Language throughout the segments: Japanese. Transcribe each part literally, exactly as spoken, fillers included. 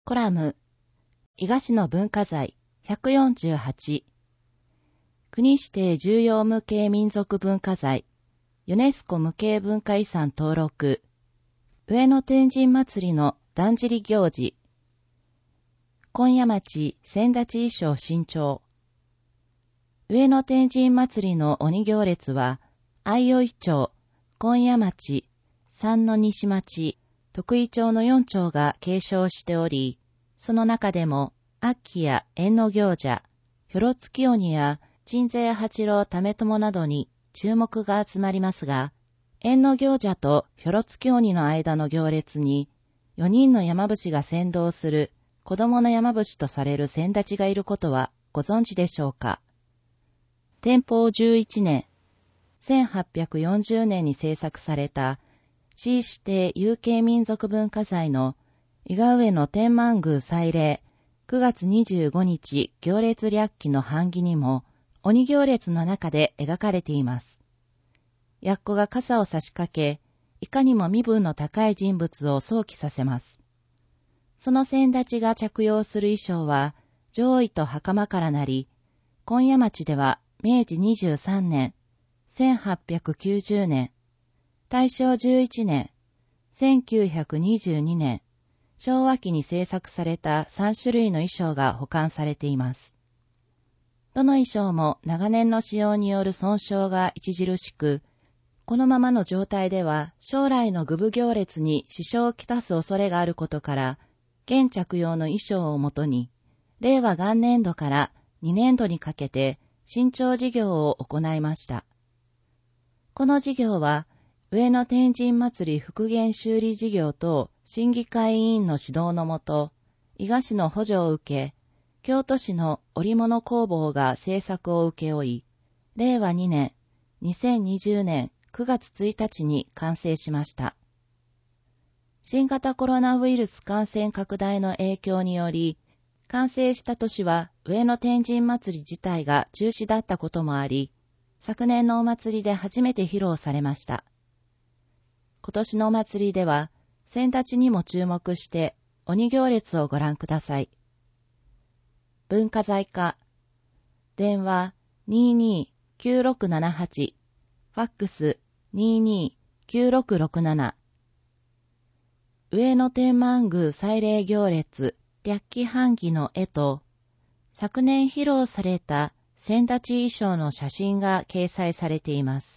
コラム、伊賀市の文化財ひゃくよんじゅうはち、国指定重要無形民族文化財、ユネスコ無形文化遺産登録、上野天神祭りのだんじり行事、今夜町先立衣装新調、上野天神祭りの鬼行列は、相生町、今夜町、三の西町、徳井町のよん町が継承しており、その中でも、悪鬼や縁の行者、ひょろつき鬼や鎮西八郎為朝などに注目が集まりますが、縁の行者とひょろつき鬼の間の行列に、よにんの山伏が先導する子供の山伏とされる先立ちがいることはご存知でしょうか。天保じゅういちねん、せんはっぴゃくよんじゅうねんに制作された市指定有形民族文化財の伊賀上野天満宮祭礼くがつにじゅうごにち行列略記の版木にも鬼行列の中で描かれています。奴子が傘を差し掛け、いかにも身分の高い人物を想起させます。その先立ちが着用する衣装は上衣と袴からなり、今夜町ではめいじにじゅうさんねん、せんはっぴゃくきゅうじゅうねん、大正じゅういちねん、せんきゅうひゃくにじゅうにねん、昭和期に制作されたさんしゅるいの衣装が保管されています。どの衣装も長年の使用による損傷が著しく、このままの状態では将来の愚部行列に支障をきたす恐れがあることから、現着用の衣装をもとに、れいわ元年度からにねんどにかけて新調事業を行いました。この事業は、上野天神祭り復元修理事業等審議会委員の指導のもと、伊賀市の補助を受け、京都市の織物工房が制作を請け負い、れいわにねん、にせんにじゅうねんくがつついたちに完成しました。新型コロナウイルス感染拡大の影響により、完成した年は上野天神祭り自体が中止だったこともあり、昨年のお祭りで初めて披露されました。今年のお祭りでは、先立ちにも注目して鬼行列をご覧ください。文化財課、電話 にーにーきゅうろくななはち、ファックス にーにーきゅうろくろくなな。上野天満宮祭礼行列略記版木の絵と、昨年披露された先立ち衣装の写真が掲載されています。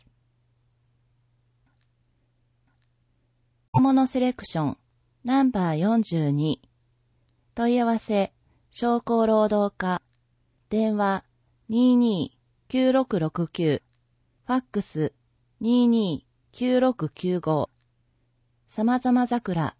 小物セレクションナンバーよんじゅうに、問い合わせ商工労働課、電話 にーにーきゅうろくろくきゅう、ファックス にーにーきゅうろくきゅうご。さまざま桜。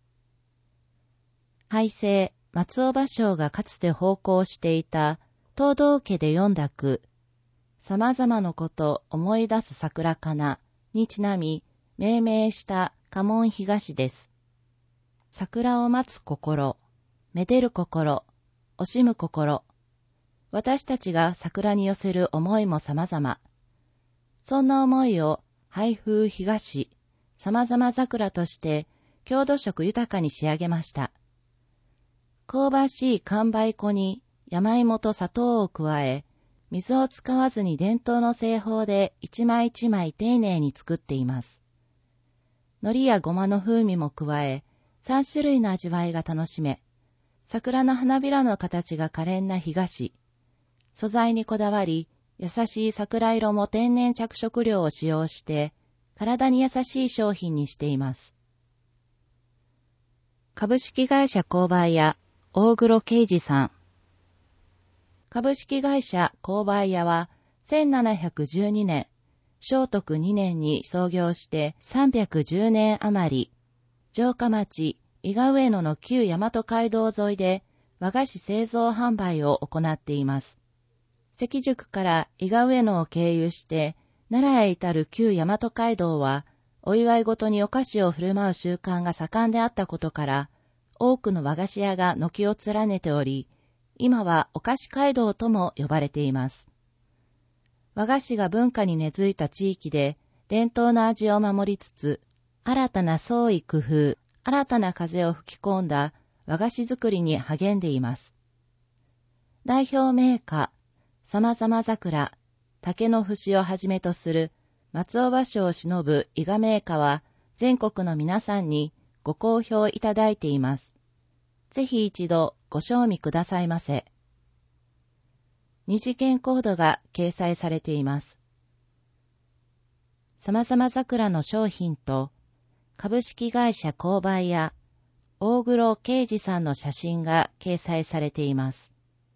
俳声松尾芭蕉がかつて奉公していた東道家で読んだ句、さまざまのこと思い出す桜かなにちなみ命名した家紋東です。桜を待つ心、めでる心、惜しむ心。私たちが桜に寄せる思いも様々。そんな思いを俳風東、さまざま桜として郷土色豊かに仕上げました。香ばしい寒梅粉に山芋と砂糖を加え、水を使わずに伝統の製法で一枚一枚丁寧に作っています。海苔やごまの風味も加え、さんしゅるいの味わいが楽しめ、桜の花びらの形が可憐な東。素材にこだわり、優しい桜色も天然着色料を使用して、体に優しい商品にしています。株式会社購買屋、大黒啓二さん。株式会社購買屋は、せんななひゃくじゅうにねん、正徳にねんに創業してさんびゃくじゅうねん余り、城下町、伊賀上野の旧大和街道沿いで和菓子製造販売を行っています。関宿から伊賀上野を経由して奈良へ至る旧大和街道は、お祝いごとにお菓子を振る舞う習慣が盛んであったことから、多くの和菓子屋が軒を連ねており、今はお菓子街道とも呼ばれています。和菓子が文化に根付いた地域で伝統の味を守りつつ、新たな創意工夫、新たな風を吹き込んだ和菓子作りに励んでいます。代表銘菓、様々桜、竹の節をはじめとする松尾芭蕉を偲ぶ伊賀銘菓は全国の皆さんにご好評いただいています。ぜひ一度ご賞味くださいませ。二次元コードが掲載されています。様々桜の商品と株式会社購買や大黒啓二さんの写真が掲載されています。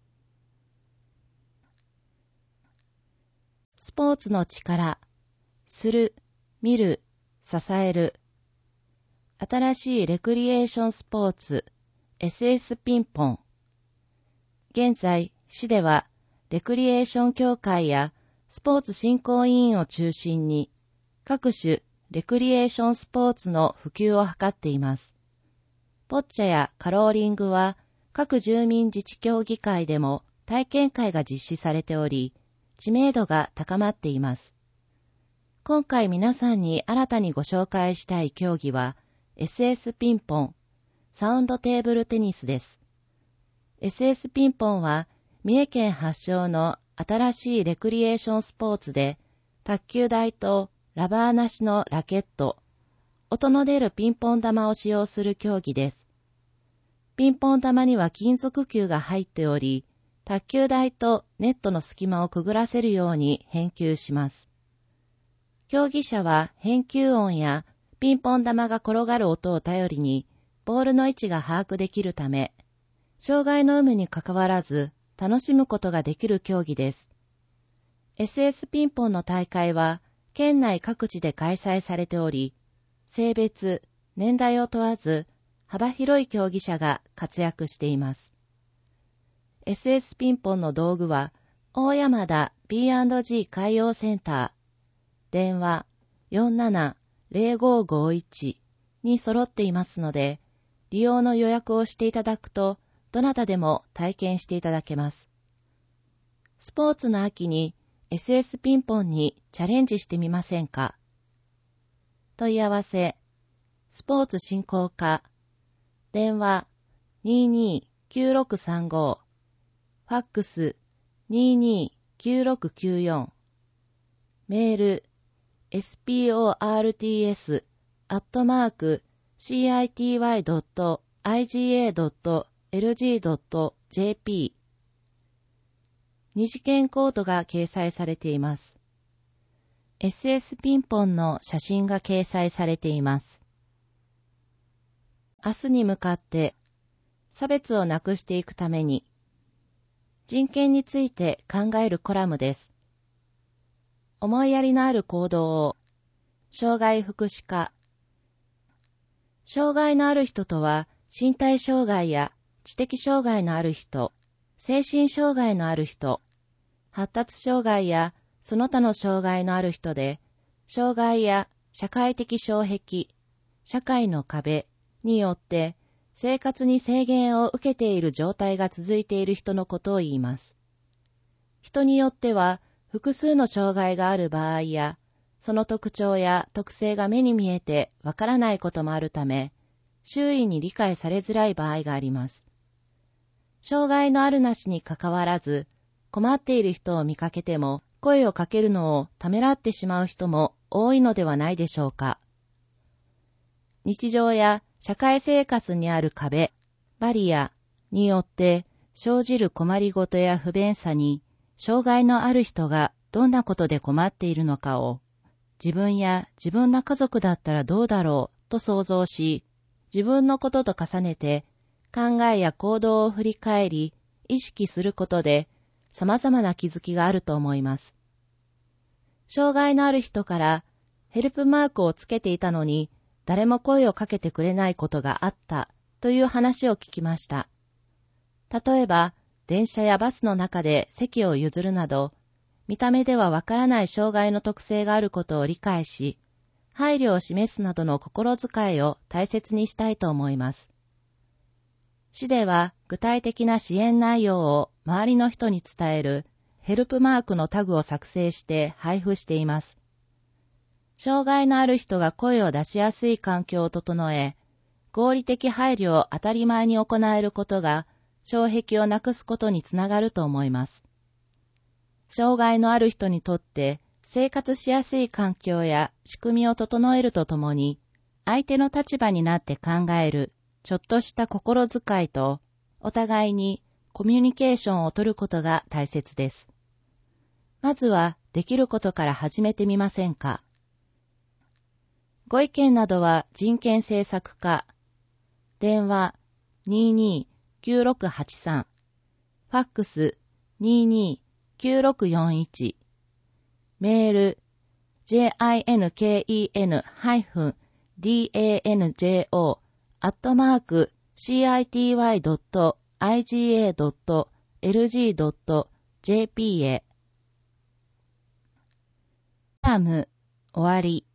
スポーツの力、する、見る、支える。新しいレクリエーションスポーツ、エスエス ピンポン。現在、市では、レクリエーション協会やスポーツ振興委員を中心に、各種レクリエーションスポーツの普及を図っています。ボッチャやカローリングは、各住民自治協議会でも体験会が実施されており、知名度が高まっています。今回皆さんに新たにご紹介したい競技は エスエス ピンポン、サウンドテーブルテニスです。エスエス ピンポンは三重県発祥の新しいレクリエーションスポーツで、卓球台とラバーなしのラケット、音の出るピンポン玉を使用する競技です。ピンポン玉には金属球が入っており、卓球台とネットの隙間をくぐらせるように返球します。競技者は返球音やピンポン玉が転がる音を頼りにボールの位置が把握できるため、障害の有無にかかわらず楽しむことができる競技です。エスエス ピンポンの大会は県内各地で開催されており、性別、年代を問わず幅広い競技者が活躍しています。エスエス ピンポンの道具は、大山田 ビーアンドジー 海洋センター、電話 よんななゼロごごいち に揃っていますので、利用の予約をしていただくと、どなたでも体験していただけます。スポーツの秋に エスエス ピンポンにチャレンジしてみませんか？問い合わせ、スポーツ振興課、電話 にーにーきゅうろくさんご、ファックス にーにーきゅうろくきゅうよん、メール エスポーツ アットマーク シーアイティーワイ ドット アイジーエー ドット エルジー ドット ジェーピー 二次元コードが掲載されています。エスエス ピンポンの写真が掲載されています。明日に向かって差別をなくしていくために人権について考えるコラムです。思いやりのある行動を障害福祉課。障害のある人とは身体障害や知的障害のある人、精神障害のある人、発達障害やその他の障害のある人で、障害や社会的障壁、社会の壁によって生活に制限を受けている状態が続いている人のことを言います。人によっては複数の障害がある場合や、その特徴や特性が目に見えてわからないこともあるため、周囲に理解されづらい場合があります。障害のあるなしにかかわらず、困っている人を見かけても声をかけるのをためらってしまう人も多いのではないでしょうか。日常や社会生活にある壁、バリアによって生じる困りごとや不便さに、障害のある人がどんなことで困っているのかを、自分や自分の家族だったらどうだろうと想像し、自分のことと重ねて考えや行動を振り返り、意識することで様々な気づきがあると思います。障害のある人からヘルプマークをつけていたのに誰も声をかけてくれないことがあったという話を聞きました。例えば、電車やバスの中で席を譲るなど、見た目ではわからない障害の特性があることを理解し、配慮を示すなどの心遣いを大切にしたいと思います。市では具体的な支援内容を周りの人に伝えるヘルプマークのタグを作成して配布しています。障害のある人が声を出しやすい環境を整え、 合理的配慮を当たり前に行えることが、障壁をなくすことにつながると思います。障害のある人にとって生活しやすい環境や仕組みを整えるとともに、相手の立場になって考えるちょっとした心遣いと、お互いにコミュニケーションを取ることが大切です。まずはできることから始めてみませんか。ご意見などは人権政策課、電話 にーにーきゅうろくはちさん、ファックス にーにーきゅうろくよんいち、メール ジンケン -danjo アットマーク シーアイティーワイ ドット アイジーエー ドット エルジー ドット ジェーピー へ。ターム終わり。